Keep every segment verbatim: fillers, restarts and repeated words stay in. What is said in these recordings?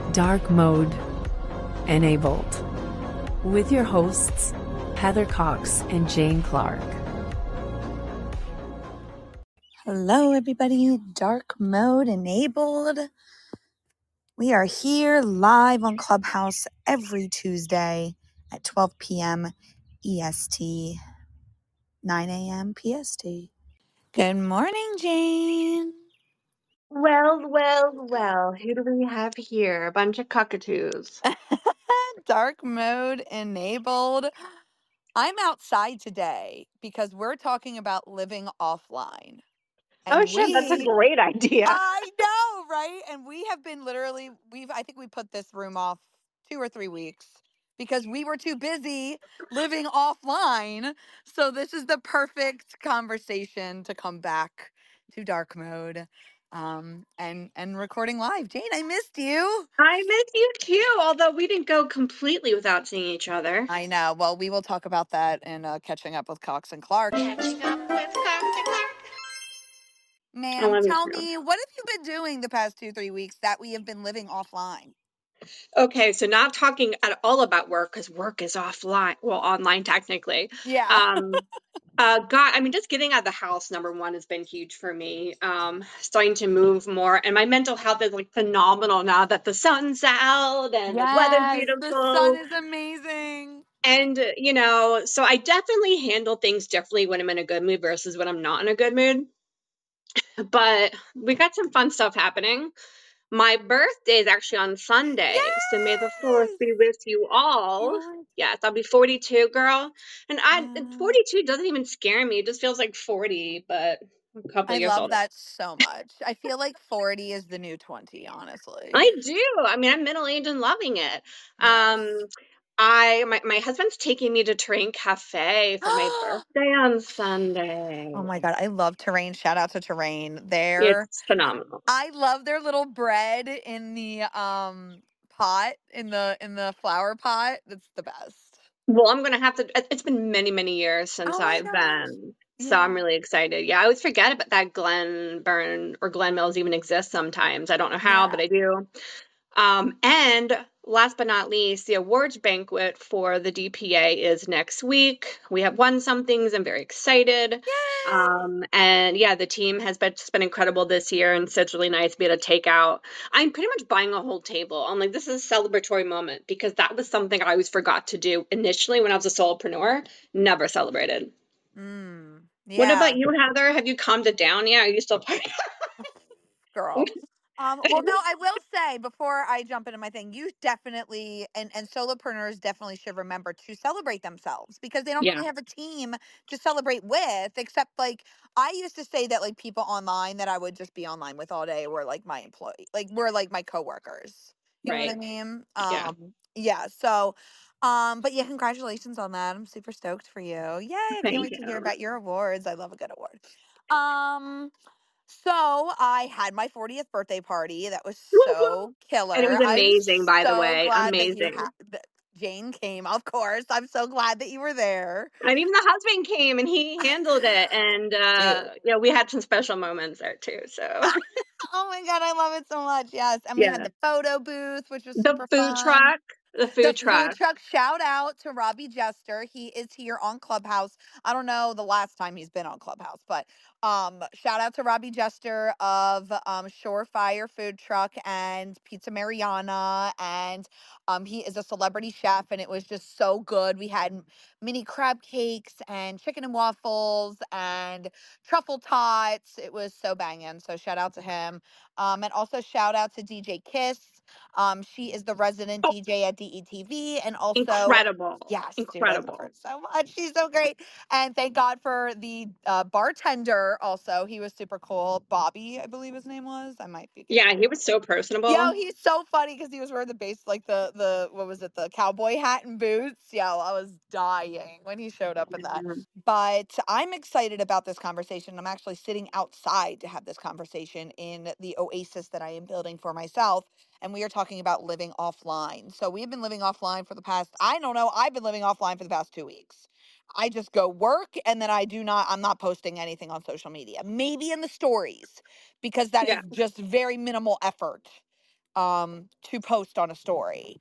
Dark Mode Enabled with your hosts, Heather Cox and Jane Clark. Hello, everybody. Dark Mode Enabled. We are here live on Clubhouse every Tuesday at twelve p.m. E S T, nine a.m. P S T. Good morning, Jane. Well, well, well, who do we have here? A bunch of cockatoos. Dark Mode Enabled. I'm outside today because we're talking about living offline. Oh And shit, that's a we great idea. I know, right? And we have been literally, we've, I think we put this room off two or three weeks because we were too busy living offline. So this is the perfect conversation to come back to dark mode um, and, and recording live. Jane, I missed you. I miss you too, although we didn't go completely without seeing each other. I know. Well, we will talk about that in uh, Catching Up with Cox and Clark. Catching up with Cox and Clark. I Ma'am, love you tell too. me, what have you been doing the past two, three weeks that we have been living offline? Okay, so not talking at all about work because work is offline, well, online technically. Yeah. Um, uh, God, I mean, just getting out of the house, number one, has been huge for me. Um, starting to move more, and my mental health is like phenomenal now that the sun's out and the weather's Yes, the sun beautiful. is amazing. And, uh, you know, so I definitely handle things differently when I'm in a good mood versus when I'm not in a good mood. But we got some fun stuff happening. My birthday is actually on Sunday, so may the fourth Yes. be with you all. Yes. Yes, I'll be forty-two, girl. And I and Yes. forty-two doesn't even scare me. It just feels like forty, but a couple I years love older. that so much. I feel like forty is the new twenty, honestly. I do. I mean, I'm middle aged and loving it. Yes. Um, I my my husband's taking me to Terrain Cafe for my birthday on Oh Sunday. my God. I love Terrain. Shout out to Terrain. They're, It's phenomenal. I love their little bread in the um pot, in the in the flower pot. That's the best. Well, I'm gonna have to. it- It's been many, many years since Oh my I've gosh. been, so I'm Yeah. really excited. Yeah, I always forget about that Glen Burn or Glen Mills even exists sometimes. I don't know how, Yeah. but I do. Um, and last but not least, the awards banquet for the D P A is next week. We have won some things. I'm very excited. Yay. Um, and yeah, the team has been just been incredible this year, and so it's really nice to be able to take out. I'm pretty much buying a whole table. I'm like, this is a celebratory moment because that was something I always forgot to do initially when I was a solopreneur. Never celebrated. Mm. What about Yeah. you, Heather? Have you calmed it down? Yeah, are you still partying? Girl. Um, well, no, I will say before I jump into my thing, you definitely and and solopreneurs definitely should remember to celebrate themselves because they don't Yeah, really have a team to celebrate with. Except like I used to say that like people online that I would just be online with all day were like my employee, like were like my coworkers. You know what I right. mean? Yeah, Um, yeah. So, um, but yeah, congratulations on that. I'm super stoked for you. Yay! I can't thank wait to hear you. about your awards. I love a good award. Um. So I had my fortieth birthday party. That was so And it killer. was I'm amazing, by the so way, glad that you amazing. had that Jane came. Of course, I'm so glad that you were there, And even the husband came and he handled it, and, uh, dude. yeah, we had some special moments there too, so Oh my god, I love it so much. Yes, and we had yeah. the photo booth, which was The super food fun. truck the The food food truck. truck, shout out to Robbie Jester. He is here on Clubhouse. I don't know the last time he's been on Clubhouse, but um shout out to Robbie Jester of um Shorefire Food Truck and Pizza Mariana, and um he is a celebrity chef and it was just so good. We had m- mini crab cakes and chicken and waffles and truffle tots. It was so banging. So shout out to him. Um and also shout out to D J Kiss. Um, she is the resident Oh, D J at D E T V, and also, incredible, yes, dude, I love her incredible. so much. She's so great. And thank God for the uh, bartender. Also, he was super cool. Bobby, I believe his name was. I might be getting Yeah, that he wrong. was so Yo, personable. he's so funny because he was wearing the base, like the the what was it, the cowboy hat and boots. Yo, I was dying when he showed up in that. Mhm. But I'm excited about this conversation. I'm actually sitting outside to have this conversation in the oasis that I am building for myself. And we are talking about living offline. So we've been living offline for the past, I don't know, I've been living offline for the past two weeks. I just go work and then I do not, I'm not posting anything on social media. Maybe in the stories because that is Yeah, just very minimal effort. um, to post on a story.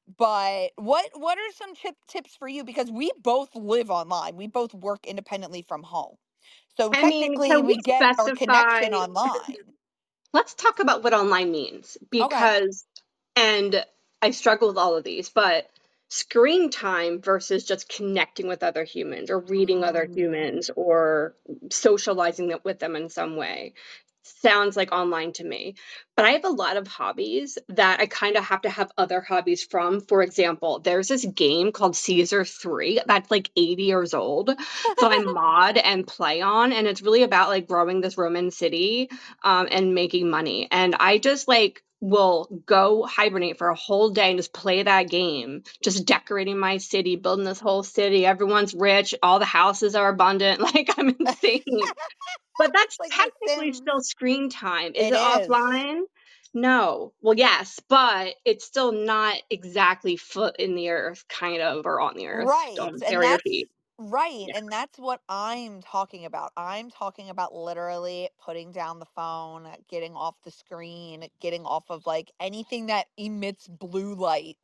But what what are some chip tips for you? Because we both live online. We both work independently from home. So I mean, technically can we we get our specify? connection online. Let's talk about what online means Okay. because, and I struggle with all of these, but screen time versus just connecting with other humans or reading other Mm. humans or socializing th- with them in some way sounds like online to me. But I have a lot of hobbies that I kind of have to have other hobbies from. For example, there's this game called Caesar three that's like eighty years old that I mod and play on, and it's really about like growing this Roman city um, and making money. And I just like will go hibernate for a whole day and just play that game, just decorating my city, building this whole city. Everyone's rich, all the houses are abundant. Like I'm insane. But that's Like The technically Sims. still screen time. Is It it is. offline? No. Well, yes, but it's still not exactly foot in the earth, kind of, or on the earth. Right. Don't And bury your that's feet. right. Yeah. And that's what I'm talking about. I'm talking about literally putting down the phone, getting off the screen, getting off of like anything that emits blue light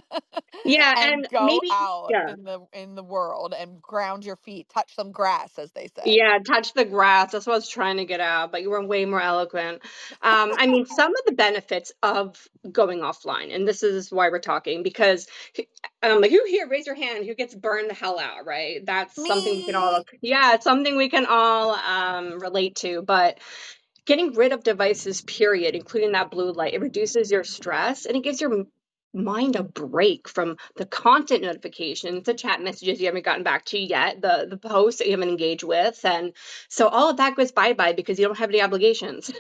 Yeah, and and go maybe, out yeah. in the in the world and ground your feet, touch some grass as they say. Yeah, touch the grass. That's what I was trying to get out, but you were way more eloquent. Um, I mean, some of the benefits of going offline, and this is why we're talking, because um, like who here, raise your hand, who gets burned the hell out, right? That's something we can Me. all, yeah, it's something we can all um, relate to. But getting rid of devices, period, including that blue light, it reduces your stress and it gives your mind a break from the constant notifications, the chat messages you haven't gotten back to yet, the the posts that you haven't engaged with. And so all of that goes bye-bye because you don't have any obligations.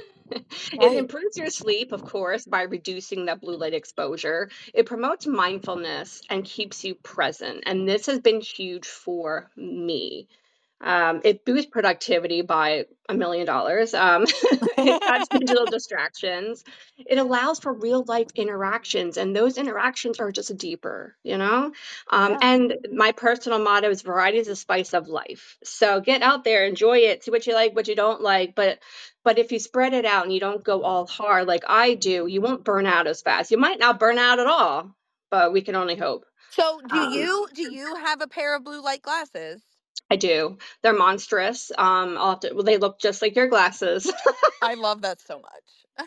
It Right. improves your sleep, of course, by reducing that blue light exposure. It promotes mindfulness and keeps you present. And this has been huge for me. Um, it boosts productivity by a million dollars. Um, it cuts digital distractions. It allows for real life interactions, and those interactions are just deeper, you know? Um, Yeah. and my personal motto is variety is the spice of life. So get out there, enjoy it, see what you like, what you don't like. But but if you spread it out and you don't go all hard like I do, you won't burn out as fast. You might not burn out at all, but we can only hope. So do Um, you do you have a pair of blue light glasses? I do. They're monstrous. Um, I'll have to, well, they look just like your glasses. I love that so much.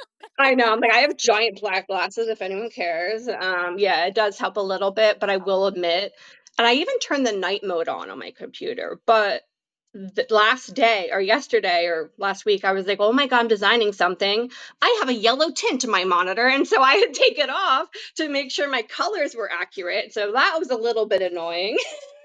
I know. I'm like, I have giant black glasses if anyone cares. Um, yeah, it does help a little bit, but I will admit, and I even turned the night mode on on my computer. But the last day or yesterday or last week, I was like, oh my God, I'm designing something. I have a yellow tint to my monitor. And so I had to take it off to make sure my colors were accurate. So that was a little bit annoying.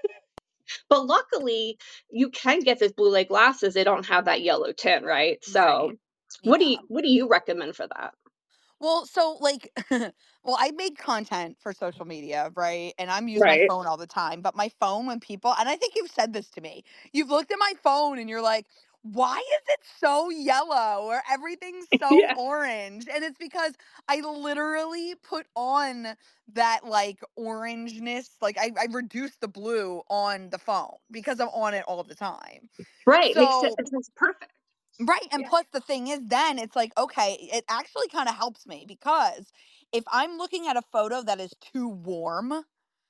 But luckily, you can get this blue light glasses. They don't have that yellow tint, right? Right. So, what do Yeah. you what do you recommend for that? Well, so like, well, I make content for social media, right? And I'm using my Right. phone all the time. But my phone, when people, and I think you've said this to me, you've looked at my phone and you're like, why is it so yellow or everything's so Yeah. orange? And it's because I literally put on that like orangeness, like I, I reduced the blue on the phone because I'm on it all the time. Right. Makes it So it's perfect. right, and Yeah. plus the thing is then it's like, okay, it actually kinda helps me because if I'm looking at a photo that is too warm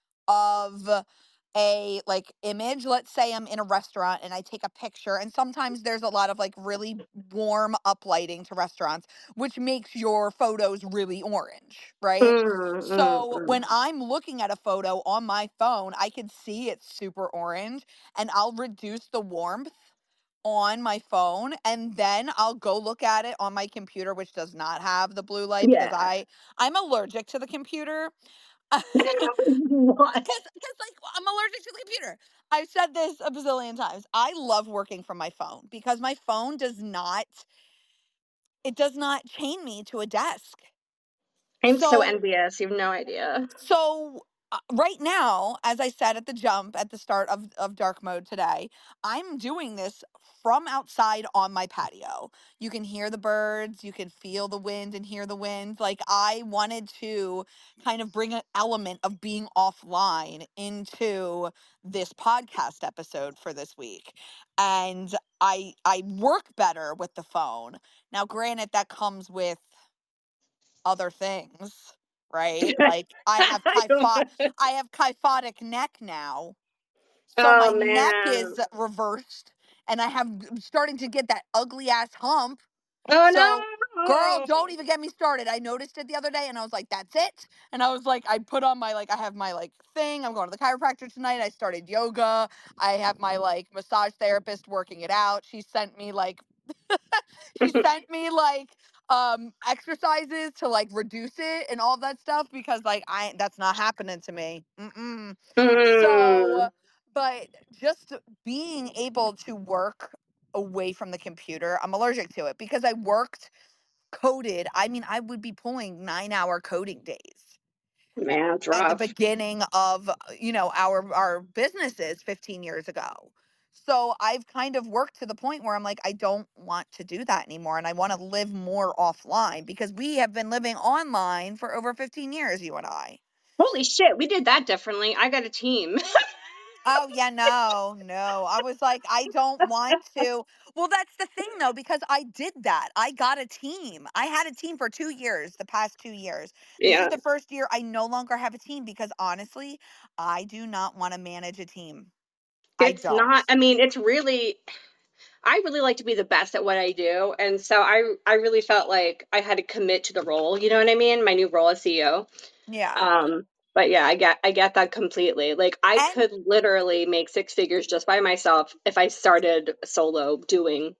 of a, like, image, let's say I'm in a restaurant and I take a picture, and sometimes there's a lot of, like, really warm uplighting to restaurants, which makes your photos really orange, right? Mm, mm, So, mm. when I'm looking at a photo on my phone, I can see it's super orange, and I'll reduce the warmth on my phone and then I'll go look at it on my computer which does not have the blue light because Yeah. I I'm allergic to the computer. Cuz What? cuz like I'm allergic to the computer. I've said this a bazillion times. I love working from my phone because my phone does not it does not chain me to a desk. I'm so So envious. You have no idea. So uh, right now, as I said at the jump at the start of, of dark mode today, I'm doing this from outside on my patio. You can hear the birds, you can feel the wind and hear the wind. Like I wanted to kind of bring an element of being offline into this podcast episode for this week. And I I work better with the phone. Now granted that comes with other things, right? Like I have I don't kypho know. I have kyphotic neck now. So my Oh neck man. is reversed and I have I'm starting to get that ugly ass hump. Oh So, girl, don't no. even get me started. I noticed it the other day and I was like, that's it. And I was like, I put on my, like, I have my, like, thing. I'm going to the chiropractor tonight. I started yoga. I have my, like, massage therapist working it out. She sent me, like, she sent me, like, um exercises to like reduce it and all that stuff because like I that's not happening to me. Mm-mm. So, Mm. but just being able to work away from the computer, I'm allergic to it because I worked coded. I mean, I would be pulling nine hour coding days Man, it's at the rough. beginning of, uh, you know, our our businesses fifteen years ago. So I've kind of worked to the point where I'm like, I don't want to do that anymore. And I want to live more offline because we have been living online for over fifteen years, you and I. Holy shit, we did that differently. I got a team. Oh, yeah, no, no. I was like, I don't want to. Well, that's the thing though, because I did that. I got a team. I had a team for two years, the past two years. This is Yeah. the first year I no longer have a team because honestly, I do not want to manage a team. I It's don't. not, I mean, it's really, I really like to be the best at what I do. And so I I really felt like I had to commit to the role, you know what I mean? My new role as C E O. Yeah. Um, but yeah, I get I get that completely. Like I And could literally make six figures just by myself if I started solo doing,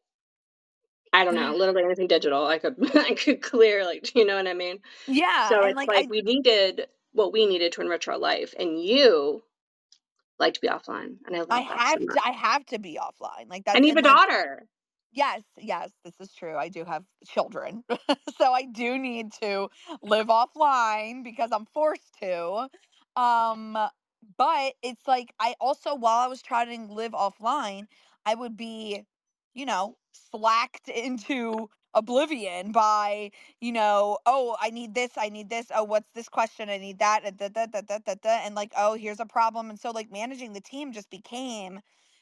I don't know, literally anything digital. I could I could clearly, you know what I mean? yeah, So and it's like like I we needed what we needed to enrich our life. And you like to be offline. And I I love that so have much. to I have to be offline. Like And that's you have and a that's daughter. yes, yes, this is true. I do have children. So I do need to live offline because I'm forced to. Um but it's like I also while I was trying to live offline, I would be, you know, slacked into oblivion by, you know, oh, I need this, I need this. Oh, what's this question? I need that. And da, da, da, da, da, da, and like, oh, here's a problem. And so like managing the team just became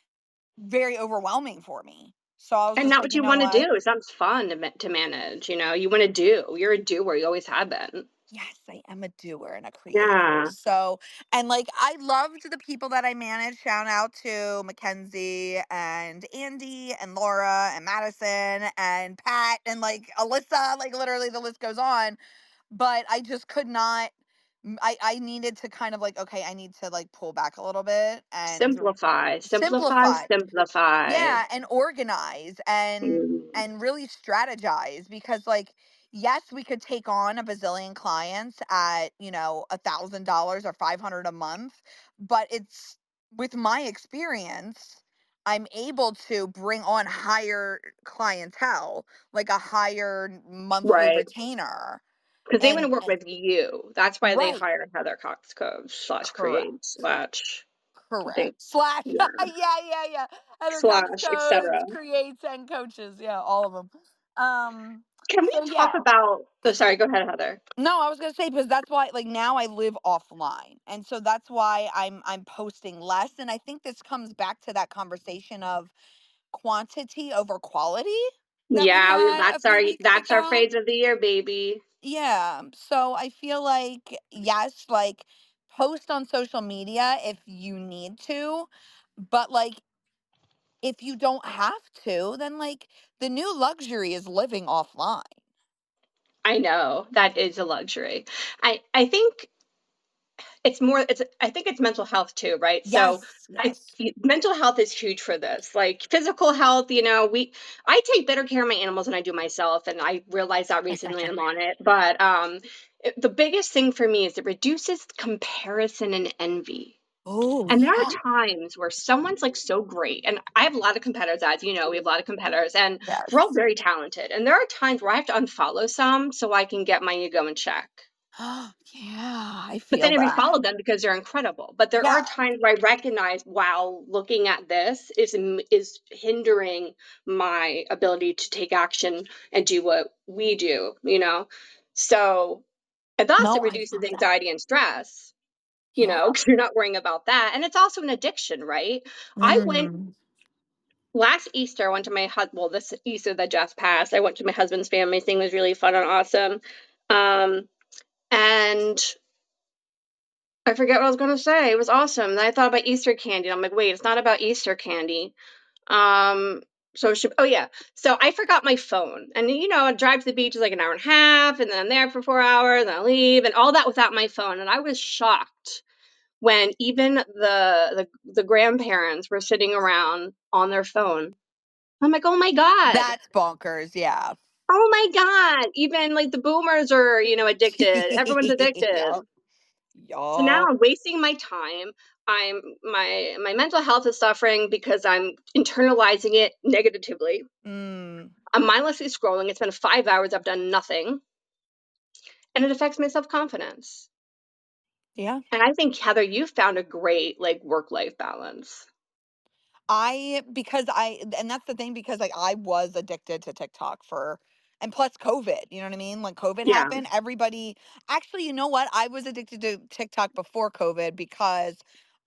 very overwhelming for me. So I was And just not like, what you you know want to what? do. It sounds fun to, ma- to manage. You know, you want to do. You're a doer. You always have been. Yes, I am a doer and a creator. Yeah. So, and like, I loved the people that I managed. Shout out to Mackenzie and Andy and Laura and Madison and Pat and like Alyssa. Like, literally, the list goes on. But I just could not. m- I, I needed to kind of like, okay, I need to like pull back a little bit and Simplify, simplify, simplify. simplify. Yeah, and organize and Mm, and really strategize because like yes, we could take on a bazillion clients at, you know, a thousand dollars or five hundred a month, but it's with my experience, I'm able to bring on higher clientele, like a higher monthly right. retainer. Because they want And to work and- with you. That's why they right, hired Heather Cox Coach slash create correct. slash, I Correct. think, Slash, yeah, yeah, yeah, yeah. Heather Cox slash, et codes, cetera. creates, and coaches. Yeah, all of them. Um. Can we So talk yeah. about, oh, sorry, go ahead, Heather. No, I was gonna say because that's why, like, now I live offline, and so that's why I'm I'm posting less, and I think this comes back to that conversation of quantity over quality that we Yeah, we, had a that's few our, weeks that's our ago. phrase of the year, baby. Yeah. So I feel like, yes, like post on social media if you need to, but like if you don't have to, then like the new luxury is living offline. I know that is a luxury. I, I think it's more it's I think it's mental health too, right? So Yes, I yes. y- mental health is huge for this. Like physical health, you know, we I take better care of my animals than I do myself, and I realized that recently and I'm on it. But um it- the biggest thing for me is it reduces comparison and envy. Oh, And there yeah. are times where someone's like so great, and I have a lot of competitors, as you know, we have a lot of competitors, and we're all Yes. very talented. And there are times where I have to unfollow some so I can get my ego in check. Yeah, I But feel then I that. refollow them because they're incredible. But there are Yeah. times where I recognize, wow, looking at this is m- is hindering my ability to take action and do what we do, you know? So, and thus it No, I reduces love that. anxiety and stress, you Yeah. know, because you're not worrying about that. And it's also an addiction, right? I went Mm. last Easter, I went to my husband, well, this Easter that just passed, I went to my husband's family. Thing was really fun and awesome. Um, and I forget what I was going to say. It was awesome. Then I thought about Easter candy. I'm like, wait, it's not about Easter candy. Um, so she, oh yeah. So I forgot my phone, and you know, a drive to the beach is like an hour and a half, and then I'm there for four hours, and I leave, and all that without my phone. And I was shocked when even the the, the grandparents were sitting around on their phone. I'm like, oh my god. That's bonkers. Yeah. Oh my god. Even like the boomers are, you know, addicted. Everyone's addicted. Yup. So now Yup. I'm wasting my time. I'm my my mental health is suffering because I'm internalizing it negatively. Mm. I'm mindlessly scrolling. It's been five hours. I've done nothing, and it affects my self confidence. Yeah. And I think Heather, you found a great like work life balance. I because I and that's the thing because like I was addicted to TikTok for and plus COVID, you know what I mean? When COVID Yeah. happened, everybody actually, you know what? I was addicted to TikTok before COVID because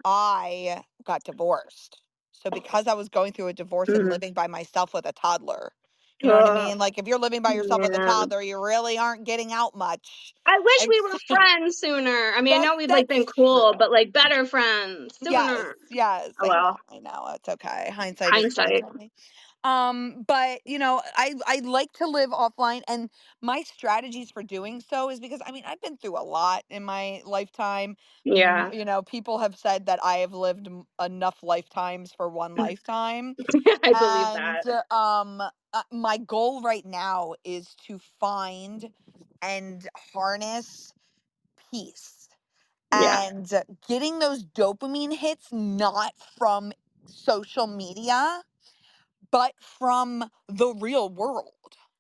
I got divorced. So because I was going through a divorce and Mhm. living by myself with a toddler, you know what I Ugh, mean? Like if you're living by yourself with a yeah. toddler, you really aren't getting out much. I wish And we were friends sooner. I mean, I that's know we've like been that's cool, true. but like better friends Yes, sooner. yes, Oh I know, well, I know. It's okay. Hindsight is hindsight. twenty twenty. Um, but you know, I I like to live offline, and my strategies for doing so is because I mean I've been through a lot in my lifetime. Mm, Yeah, You know, people have said that I have lived m- enough lifetimes for one lifetime, I believe and that. uh, um, uh, my goal right now is to find and harness peace Yeah, and getting those dopamine hits not from social media but from the real world.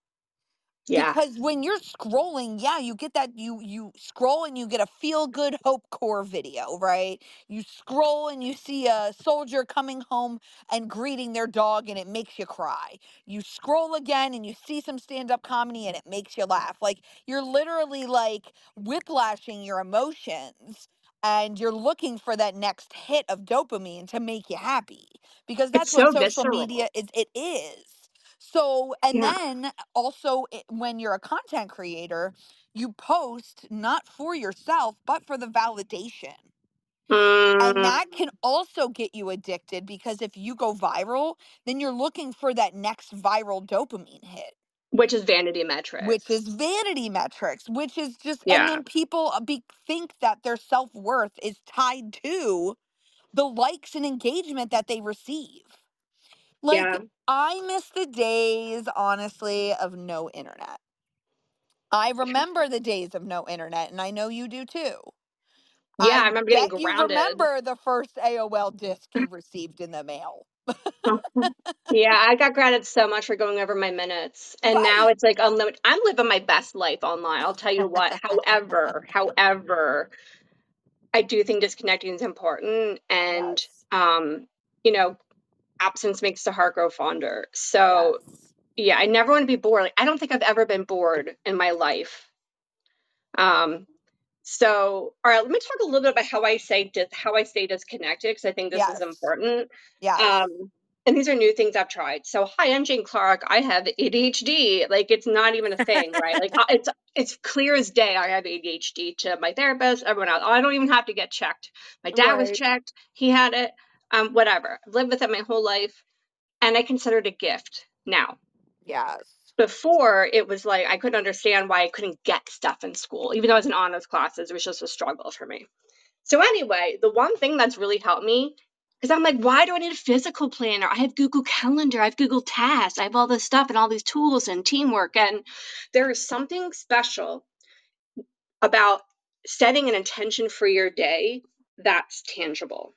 yeah. Because when you're scrolling, yeah, you get that you you scroll and you get a feel good hope core video, right? You scroll and you see a soldier coming home and greeting their dog and it makes you cry. You scroll again and you see some stand-up comedy and it makes you laugh. Like you're literally like whiplashing your emotions and you're looking for that next hit of dopamine to make you happy because It's that's what so social media visceral. is it is. So, and Yeah. then also i- when you're a content creator, you post not for yourself, but for the validation. And Mm, that can also get you addicted because if you go viral, then you're looking for that next viral dopamine hit, which is vanity which metrics. is vanity metrics, which is just, and Yeah, then people uh, be, think that their self worth is tied to the likes and engagement that they receive. Like, yeah, I miss the days, honestly, of no internet. I remember the days of no internet, and I know you do too. yeah. I I remember getting bet you grounded. remember the first A O L disc you received in the mail. Yeah, I got grounded so much for going over my minutes, and now Right. it's like unlimited. I'm living my best life online. I'll tell you what. However, however, I do think disconnecting is important, and Yes. um, you know, absence makes the heart grow fonder. Yes. So yeah, I never want to be bored. Like, I don't think I've ever been bored in my life. Um, so all right, let me talk a little bit about how I say dis- how I stay disconnected because I think this is Yes. important. Yes. Um, and these are new things I've tried. So hi, I'm Jane Clark. I have A D H D. Like it's not even a thing, right? Like I- it's it's clear as day. I have A D H D to my therapist, everyone else. I don't even have to get checked. My dad was Right. checked. He had it. Um, whatever. I've lived with it my whole life, and I consider it a gift now. Yes. Before it was like I couldn't understand why I couldn't get stuff in school, even though I was in honors classes. It was just a struggle for me. So anyway, the one thing that's really helped me because I'm like, why do I need a physical planner? I have Google Calendar, I have Google Tasks, I have all this stuff and all these tools and teamwork. And there is something special about setting an intention for your day that's tangible.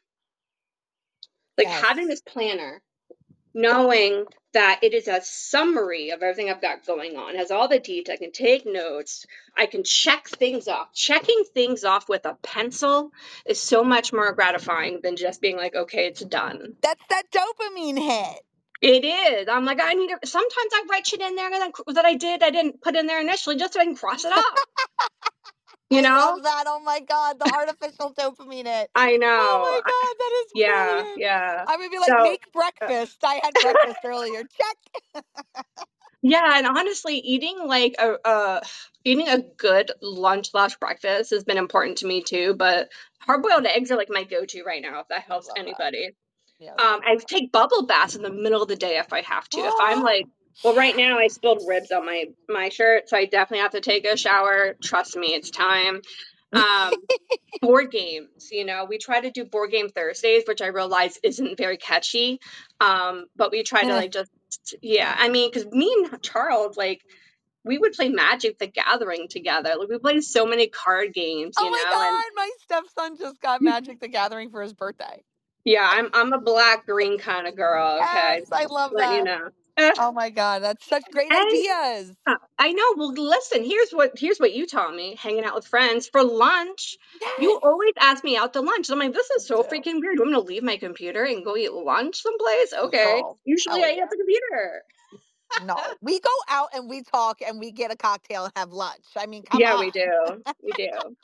Like having Yes. this planner, knowing that it is a summary of everything I've got going on, it has all the details, I can take notes, I can check things off. Checking things off with a pencil is so much more gratifying than just being like, okay, it's done. That's that dopamine hit. It is. I'm like, I need to, sometimes I write shit in there that, that I did, I didn't put in there initially just so I can cross it off, you I know? love that. Oh my God. The artificial dopamine hit. I Oh know. my I, God. That is yeah, brilliant. yeah. I would be like, So, make breakfast. I had breakfast earlier. Check. Yeah, and honestly, eating like a uh eating a good lunch slash breakfast has been important to me too, but hard boiled eggs are like my go-to right now, if that I helps love that. anybody. Yes, I Um, I love take bubble baths in the middle of the day if I have to. If I'm that. like, well, right now I spilled ribs on my my shirt, so I definitely have to take a shower. Trust me, it's time. Um, board games, you know, we try to do board game Thursdays, which I realize isn't very catchy. Um, but we try to Eh. like just, yeah, I mean, because me and Charles, like, we would play Magic the Gathering together. Like, we played so many card games, Oh you my know, and god, my stepson just got Magic the Gathering for his birthday. yeah, I'm I'm a black green kind of girl. Okay, Yes, I love letting you that. know. Ugh, Oh my god, that's such great and ideas. uh, I know. Well, listen. Here's what here's what you taught me. Hanging out with friends for lunch. You Yes, always ask me out to lunch. I'm like, this I is so do. freaking weird. I'm gonna leave my computer and go eat lunch someplace. Okay. Girl, Usually hell I eat at yeah. the computer. No, we go out and we talk and we get a cocktail and have lunch. I mean, come Yeah, on. we do. We do.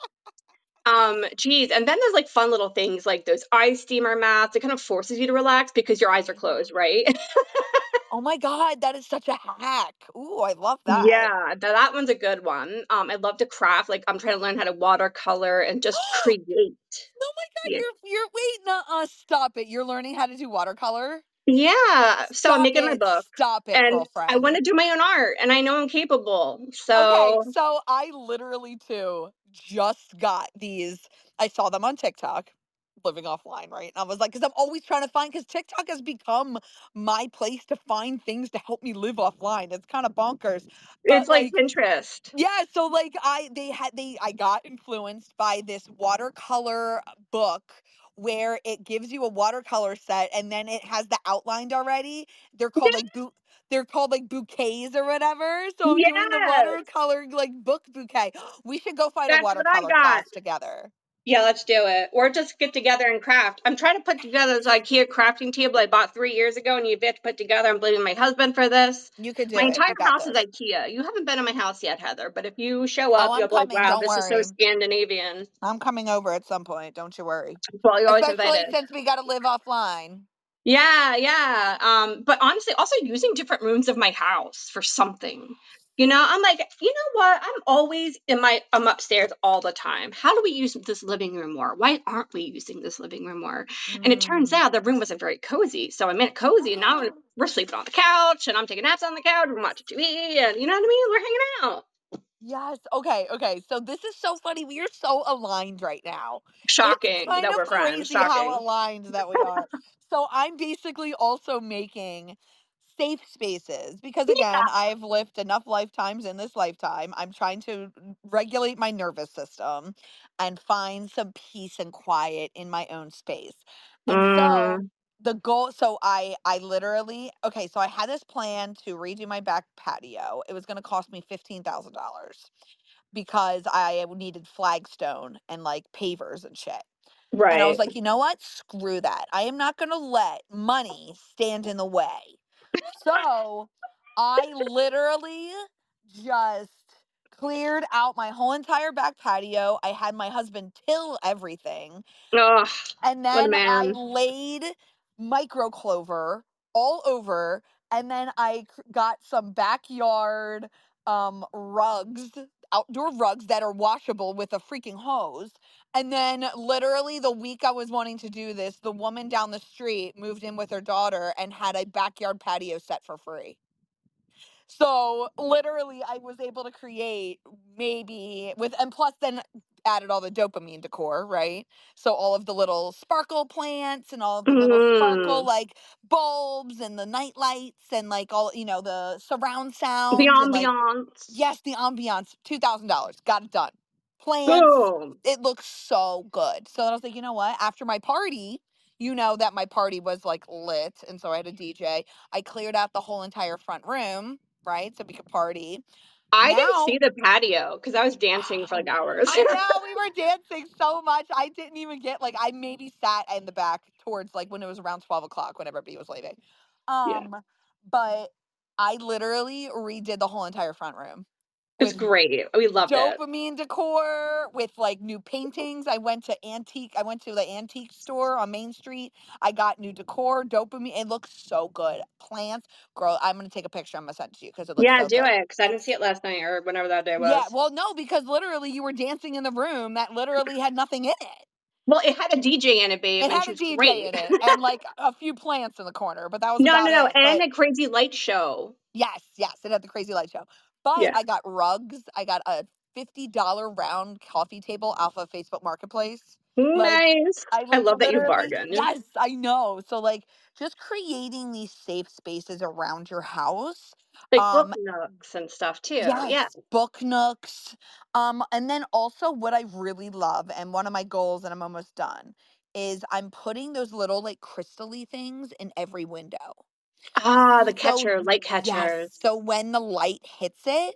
Um, geez, and then there's like fun little things like those eye steamer mats. It kind of forces you to relax because your eyes are closed, right? Oh my god, that is such a hack. Ooh, I love that. Yeah, tha that one's a good one. Um, I love to craft, like, I'm trying to learn how to watercolor and just create. Oh my god, Yeah. you're you're wait, nuh-uh, stop it. You're learning how to do watercolor? Yeah, so I'm Stop making my it. book, Stop it, and I girlfriend. wanna do my own art, and I know I'm capable, Okay, so so I literally too just got these. I saw them on TikTok, living offline, right? And I was like, because I'm always trying to find, because TikTok has become my place to find things to help me live offline. It's kind of bonkers. it's But like like, Pinterest. yeah, so like I they had they I got influenced by this watercolor book where it gives you a watercolor set and then it has the outlined already. They're called like boot they're called like bouquets or whatever. So I'm doing the Yes, watercolor like book bouquet. We should go find a that's what I watercolor got. class together. Yeah, let's do it, or just get together and craft. I'm trying to put together this IKEA crafting table I bought three years ago, and you've yet to put together. I'm blaming my husband for this. You could My do it. entire You got house is this. IKEA. You haven't been in my house yet, Heather, but if you show Oh, up, I'm you'll be like, coming. "Wow, Don't this is so worry. Scandinavian." I'm coming over at some point. Don't you worry. Well, you're always Especially invited. since we got to live offline. Yeah, yeah. Um, but honestly, also using different rooms of my house for something. You know, I'm like, you know what? I'm always in my I'm upstairs all the time. How do we use this living room more? Why aren't we using this living room more? And it turns Mm. out the room wasn't very cozy. So I made it cozy and now we're sleeping on the couch and I'm taking naps on the couch and watching T V and you know what I mean? We're hanging out. Yes. Okay. Okay. So this is so funny. We are so aligned right now. It's Shocking kind that of we're friends. crazy how Shocking. aligned that we are. So I'm basically also making safe spaces because again, I've lived enough lifetimes in this lifetime. I'm trying to regulate my nervous system and find some peace and quiet in my own space. And so Mm, the goal so I I literally okay, so I had this plan to redo my back patio. It was going to cost me fifteen thousand dollars because I needed flagstone and like pavers and shit. And I was right. like, "You know what? Screw that. I am not going to let money stand in the way." So, I literally just cleared out my whole entire back patio. I had my husband till everything. Oh, And what a then I man. laid micro clover all over, and then I c- got some backyard um rugs, outdoor rugs that are washable with a freaking hose. And then literally the week I was wanting to do this, the woman down the street moved in with her daughter and had a backyard patio set for free. So literally, I was able to create maybe with, and plus then added all the dopamine decor, right? So all of the little sparkle plants and all of the little sparkle Mm. like bulbs and the night lights and like all, you know, the surround The sound and like, ambiance. yes, the ambiance, two thousand dollars got it done. Plants, Boom. it looks so good. So I was like, you know what? After my party, you know that my party was like lit. And so I had a D J. I cleared out the whole entire front room, right? So we could party. I didn't Now, see the patio because I was dancing for like hours. I know we were dancing so much. I didn't even get like I maybe sat in the back towards like when it was around twelve o'clock when everybody was leaving. Yeah. Um, but I literally redid the whole entire front room. It was with great. We loved it. dopamine decor, with like new paintings. I went to antique. I went to the antique store on Main Street. I got new decor, dopamine. It looks so good. Plants, girl. I'm gonna take a picture. I'm gonna send it to you because it looks Yeah, so do good. it because I didn't see it last night or whenever that day Yeah, was. well, no, because literally you were dancing in the room that literally had nothing in it. Well, it had a D J in it, babe, It and had she a was D J great. in it and like a few plants in the corner, but that was No, no, about no, it. and But a crazy light show. yes, yes, it had the crazy light show. But Yeah. I got rugs. I got a fifty dollars round coffee table off of Facebook Marketplace. Like, Nice. I I like love that you literally, bargained. yes, I know. So like just creating these safe spaces around your house. Like book Um, nooks and stuff too. Yeah. yes, book nooks. Um, and then also what I really love, and one of my goals, and I'm almost done, is I'm putting those little like crystally things in every window. Ah, the So catcher, light yes, catchers. so when the light hits it,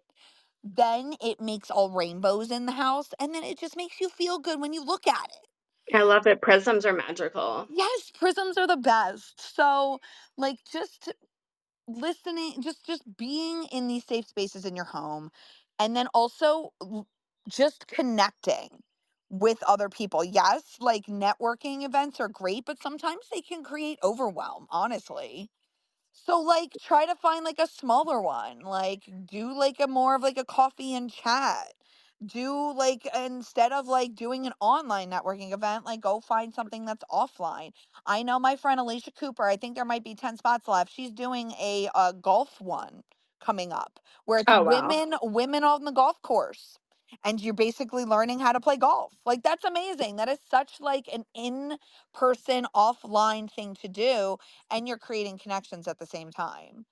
then it makes all rainbows in the house, and then it just makes you feel good when you look at it. I love it. Prisms are magical. Yes, prisms are the best. So, like, just listening, just just being in these safe spaces in your home, and then also l- just connecting with other people. Yes, like networking events are great, but sometimes they can create overwhelm, honestly. So, like, try to find like a smaller one. Like, do like a more of like a coffee and chat. Do like instead of like doing an online networking event, like go find something that's offline. I know my friend Alicia Cooper. I think there might be ten spots left. She's doing a, uh golf one coming up where it's Oh wow. women women on the golf course, and you're basically learning how to play golf. Like that's amazing. That is such like an in person offline thing to do, and you're creating connections at the same time.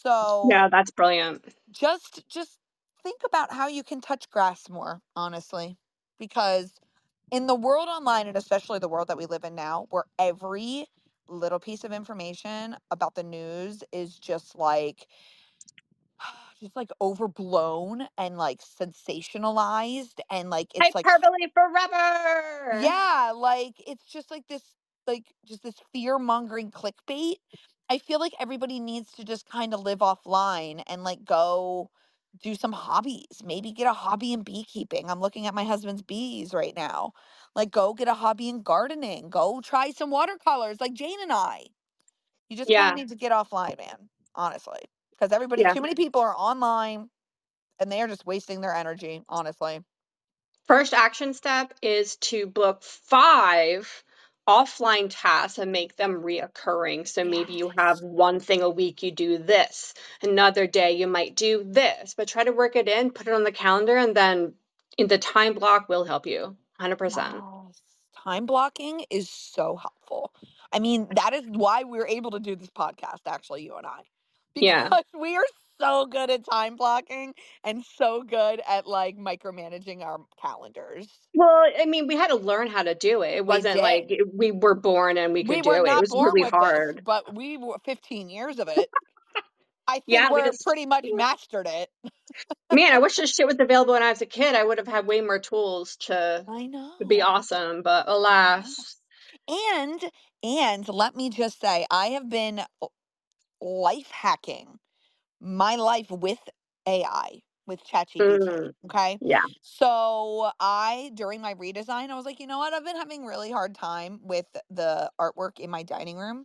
Yeah, So that's brilliant. just just think about how you can touch grass more, honestly. Because in the world online, and especially the world that we live in now, where every little piece of information about the news is just like just like overblown and like sensationalized, and like it's like Hyperbole forever. yeah, like, it's just like this like, just this fear-mongering clickbait. I feel like everybody needs to just kinda live offline and, like, go do some hobbies. Maybe get a hobby in beekeeping. I'm looking at my husband's bees right now. Like, go get a hobby in gardening. Go try some watercolors like Jane and I. You just kinda Yeah, need to get offline, man, honestly, because everybody yeah. too many people are online, and they are just wasting their energy, honestly. First action step is to book five offline tasks and make them reoccurring. So maybe you have Yes. one thing a week you do this, another day you might do this, but try to work it in, put it on the calendar, and then in the time block will help you one hundred percent. Yes. Time blocking is so helpful. I mean, that is why we're able to do this podcast, actually, you and I, Yeah. because we are so good at time blocking and so good at like micromanaging our calendars. Well, I mean, we had to learn how to do it. It We wasn't like did. it- we were born and we could We were do it. It not was born really with this, hard. but we were fifteen years of it. I think Yeah, we we're just pretty much mastered it. man, I wish this shit was available when I was a kid. I would have had way more tools to I to be know. awesome, but alas. Yes. And and let me just say, I have been life hacking my life with A I, with ChatGPT. Mm, Okay. yeah. So I, during my redesign, I was like, you know what? I've been having really hard time with the artwork in my dining room.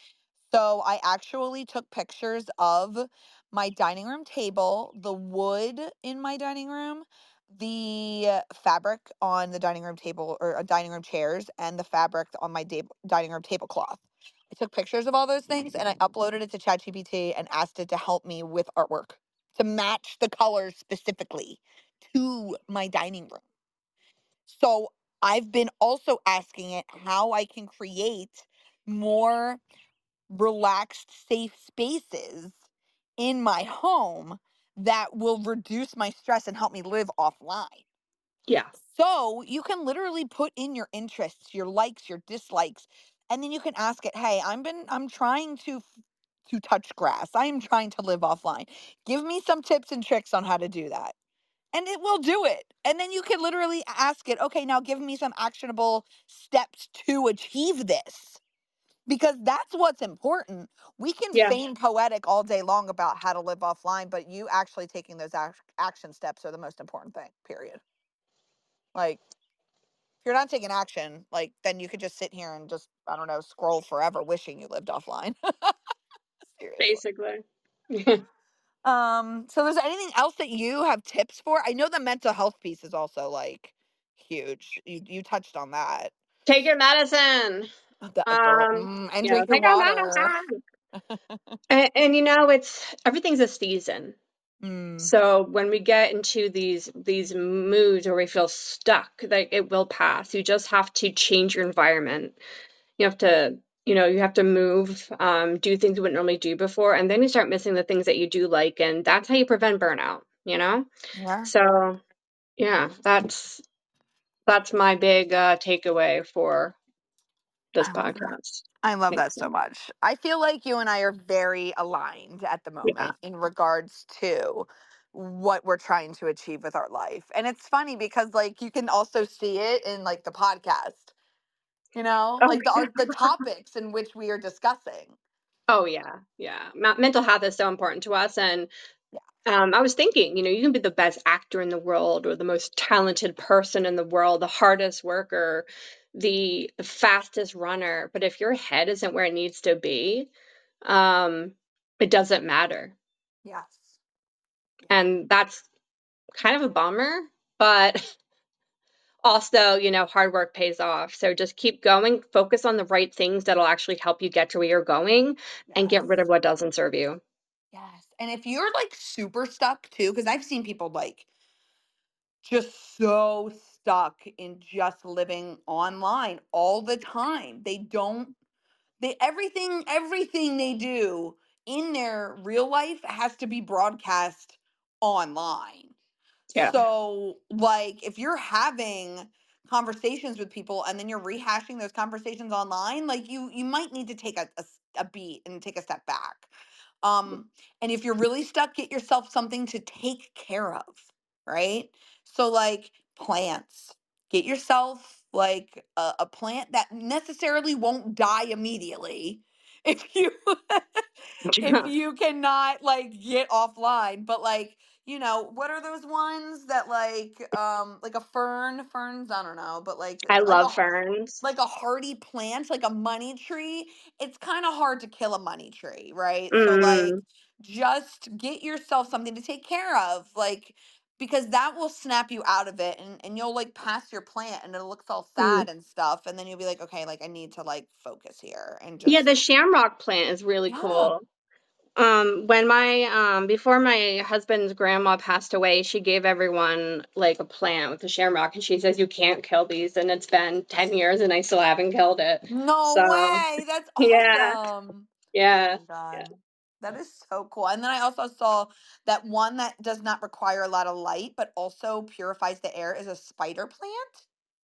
So I actually took pictures of my dining room table, the wood in my dining room, the fabric on the dining room table or uh, dining room chairs, and the fabric on my da- dining room tablecloth. I took pictures of all those things and I uploaded it to ChatGPT and asked it to help me with artwork to match the colors specifically to my dining room. So I've been also asking it how I can create more relaxed, safe spaces in my home that will reduce my stress and help me live offline. Yeah. So you can literally put in your interests, your likes, your dislikes, and then you can ask it, "Hey, I'm been I'm trying to f- to touch grass. I am trying to live offline. Give me some tips and tricks on how to do that." And it will do it. And then you can literally ask it, "Okay, now give me some actionable steps to achieve this." Because that's what's important. We can Yeah, feign poetic all day long about how to live offline, but you actually taking those ac- action steps are the most important thing, period. Like, if you're not taking action, like, then you could just sit here and just, I don't know, scroll forever wishing you lived offline. Seriously. basically. Um, so there's anything else that you have tips for? I know the mental health piece is also like huge. You you touched on that. Take your medicine. The a girl, Um, mm, and yeah, drink your take your water. medicine. And, and you know, it's everything's a season. Mm, So when we get into these these moods where we feel stuck, like it will pass. You just have to change your environment. You have to, you know, you have to move, um, do things you wouldn't normally do before, and then you start missing the things that you do like, and that's how you prevent burnout, you know? yeah. So yeah, that's that's my big uh takeaway for this I love that. podcast. I love Thank that so you. much. I feel like you and I are very aligned at the Yeah. moment in regards to what we're trying to achieve with our life. And it's funny because like you can also see it in like the podcast, you know, Oh like the yeah. our, the topics in which we are discussing. Oh yeah. Yeah. Me- mental health is so important to us, and Yeah. Um, I was thinking, you know, you can be the best actor in the world or the most talented person in the world, the hardest worker, the, the fastest runner, but if your head isn't where it needs to be, um, it doesn't matter. Yes. Yeah. And that's kind of a bummer, but also, you know, hard work pays off. So just keep going, focus on the right things that'll actually help you get to where you're going and get rid Yes. of what doesn't serve you. Yes. And if you're like super stuck too, because I've seen people like just so stuck in just living online all the time. They don't they everything everything they do in their real life has to be broadcast online. Yeah. So, like, if you're having conversations with people and then you're rehashing those conversations online, like you you might need to take a, a s- a beat and take a step back. Um, and if you're really stuck, get yourself something to take care of, right? So, like plants, get yourself like a, a plant that necessarily won't die immediately. If you if you cannot like get offline, but like you know, what are those ones that like um like a fern, ferns, I don't know, but like I like a love ferns. like a hardy plant, like a money tree, it's kind of hard to kill a money tree, right? So like Mm, just get yourself something to take care of, like because that will snap you out of it and, and you'll like pass your plant and it looks all mm. sad and stuff. And then you'll be like, okay, like I need to like focus here and Yeah, just the shamrock plant is really yeah. cool. Um, when my um before my husband's grandma passed away, she gave everyone like a plant with a shamrock, and she says you can't kill these, and it's been ten years and I still haven't killed it. No So, way. That's yeah, awesome. Oh yeah, my yeah. God. That is so cool. And then I also saw that one that does not require a lot of light, but also purifies the air is a spider plant.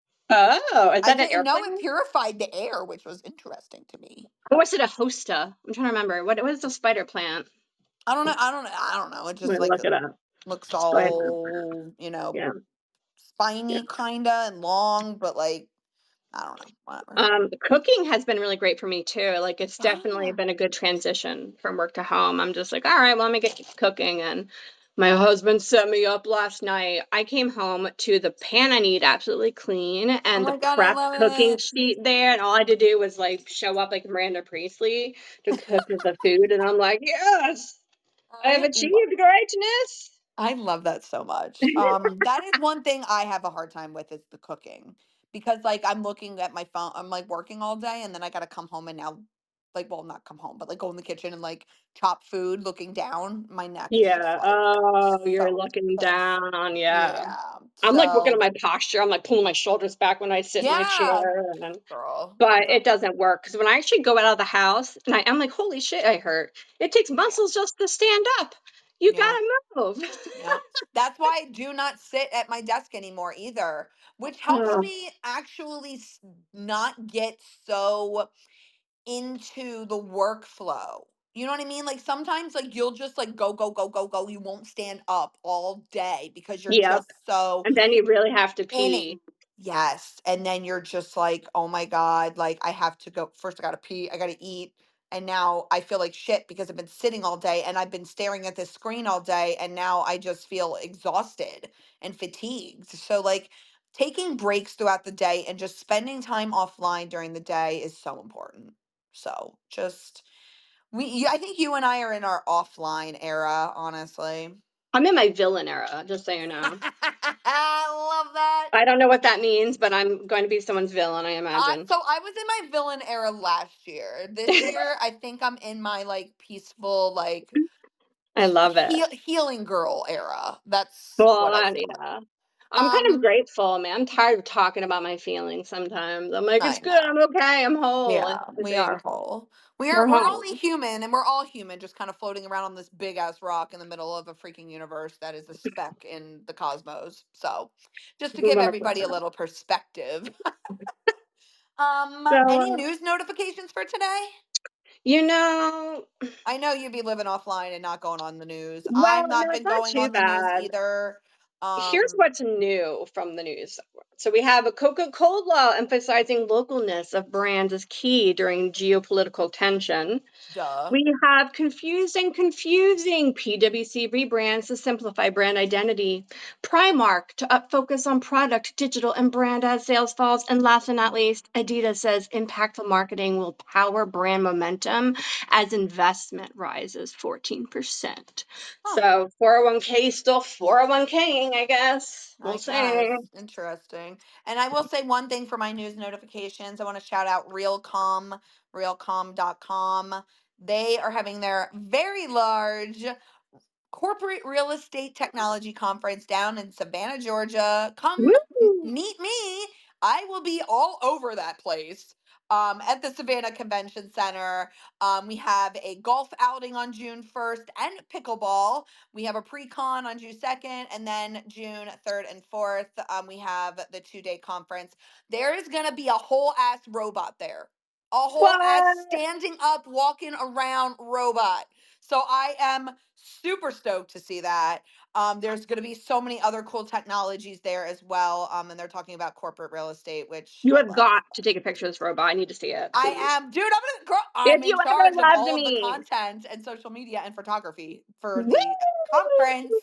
Oh, is I that an didn't know it airplane? purified the air, which was interesting to me. Or was it a hosta? I'm trying to remember. What what is the spider plant? I don't know. I don't know. I don't know. It I'm just gonna like look it up. looks Spider. all, you know, Yeah. Yeah. spiny kinda and long, but like, I don't know. Whatever. Um, cooking has been really great for me too. Like it's definitely Ah. been a good transition from work to home. I'm just like, all right, well, let me get cooking. And my husband set me up last night. I came home to the pan I need absolutely clean Oh and the my God, I prep love cooking it. sheet there. And all I had to do was like show up like Miranda Priestley to cook the food. And I'm like, yes, I have I love achieved greatness. I love that so much. Um, that is one thing I have a hard time with is the cooking because like I'm looking at my phone, I'm like working all day and then I gotta come home and now like well not come home, but like go in the kitchen and like chop food looking down. My neck is just Yeah. like Oh, you're so looking stiff. down. Yeah. Yeah. I'm like working on So my posture. I'm like pulling my shoulders back when I sit in my yeah, chair, and girl. but Girl. it doesn't work because when I actually go out of the house and I, I'm like, holy shit, I hurt. It takes Yeah. muscles just to stand up. You Yeah. gotta move. Yeah. That's why I do not sit at my desk anymore either, which helps Oh, me actually s- not get so into the workflow. You know what I mean? Like sometimes like you'll just like go go go go go. You won't stand up all day because you're yep. just so And then you really have to in it. pee. Yes, and then you're just like, "Oh my god, like, I have to go first I gotta pee, I gotta eat, and now I feel like shit because I've been sitting all day and I've been staring at this screen all day, and now I just feel exhausted and fatigued." So, like, taking breaks throughout the day and just spending time offline during the day is so important. So, just we y I think you and I are in our offline era, honestly. I'm in my villain era, just so you know. I love that. I don't know what that means, but I'm going to be someone's villain, I Uh, imagine. so I was in my villain era last year. This year, I think I'm in my like peaceful, like I love it. heal healing girl era. That's what I Well, feel. yeah. I'm kind of Um, grateful, man. I'm tired of talking about my feelings sometimes. I'm like, I "It's good, know. I'm okay, I'm whole," Yeah, and we are everything. whole. We are We're we're whole. only human, and we're all human, just kind of floating around on this big ass rock in the middle of a freaking universe that is a speck in the cosmos. So, just to give everybody a one hundred percent. little perspective. Um, So, any uh, news notifications for today? you know I know you'd be living offline and not going on the news. well, I've not no, it's been not going too on the news bad. either. Here's Um, what's new from the news. So we have a Coca-Cola emphasizing localness of brands is key during geopolitical tension. duh. We have confusing, confusing P W C rebrands to simplify brand identity. Primark to up focus on product, digital, and brand as sales falls. And last but not least, Adidas says impactful marketing will power brand momentum as investment rises fourteen percent. Huh, So four oh one k is still four oh one k-ing, I guess. I We'll guess. see. Interesting. And I will say one thing for my news notifications. I want to shout out Realcom, realcom dot com. They are having their very large corporate real estate technology conference down in Savannah, Georgia. Come m- Woo! meet me. I will be all over that place. Um, at the Savannah Convention Center. Um, we have a golf outing on June first and pickleball. We have a pre-con on June second, and then June third and fourth, um, we have the two-day conference. There is going to be a whole ass robot there. A whole ass What? standing up, walking around robot. So I am super stoked to see that. Um, there's going to be so many other cool technologies there as well. Um, and they're talking about corporate real estate, which You I have love. got to take a picture of this robot. I need to see it, I please. am, dude. I'm gonna, girl. If I'm you in ever charge of loved all of the me. content and social media and photography for Woo! the conference.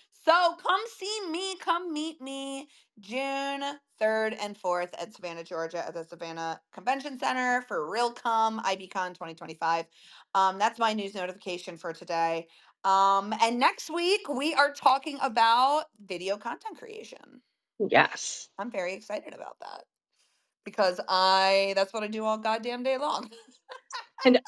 So come see me. Come meet me June third and fourth at Savannah, Georgia, at the Savannah Convention Center for RealCom IBCon twenty twenty-five. Um, that's my news notification for today. Um, and next week we are talking about video content creation. Yes. I'm very excited about that because I that's what I do all goddamn day long. And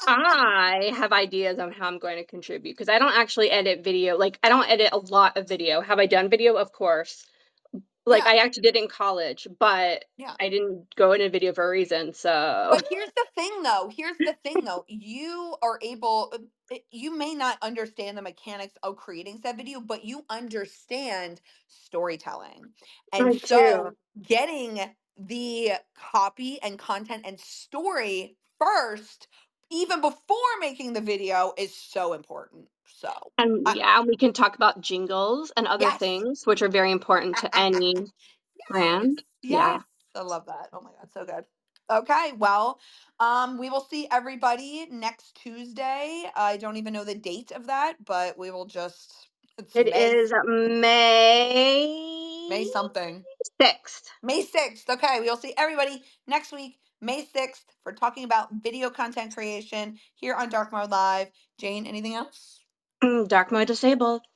I have ideas on how I'm going to contribute because I don't actually edit video. Like, I don't edit a lot of video. Have I done video? Of course. Like, Yeah, I actually did it in college, but yeah. I didn't go into video for a reason. So, But here's the thing though. Here's the thing though. You are able uh, it- you may not understand the mechanics of creating said video, but you understand storytelling. And I do. so getting the copy and content and story first even before making the video is so important. So, And I, yeah, we can talk about jingles and other yes. things, which are very important to any Yes. brand. Yeah. Yes. I love that. Oh my God. So good. Okay. Well, um, we will see everybody next Tuesday. I don't even know the date of that, but we will just, it's It May, is May May something. sixth. May sixth. Okay. We will see everybody next week, May sixth, for talking about video content creation here on Dark Mode Live. Jane, anything else? Dark mode disabled.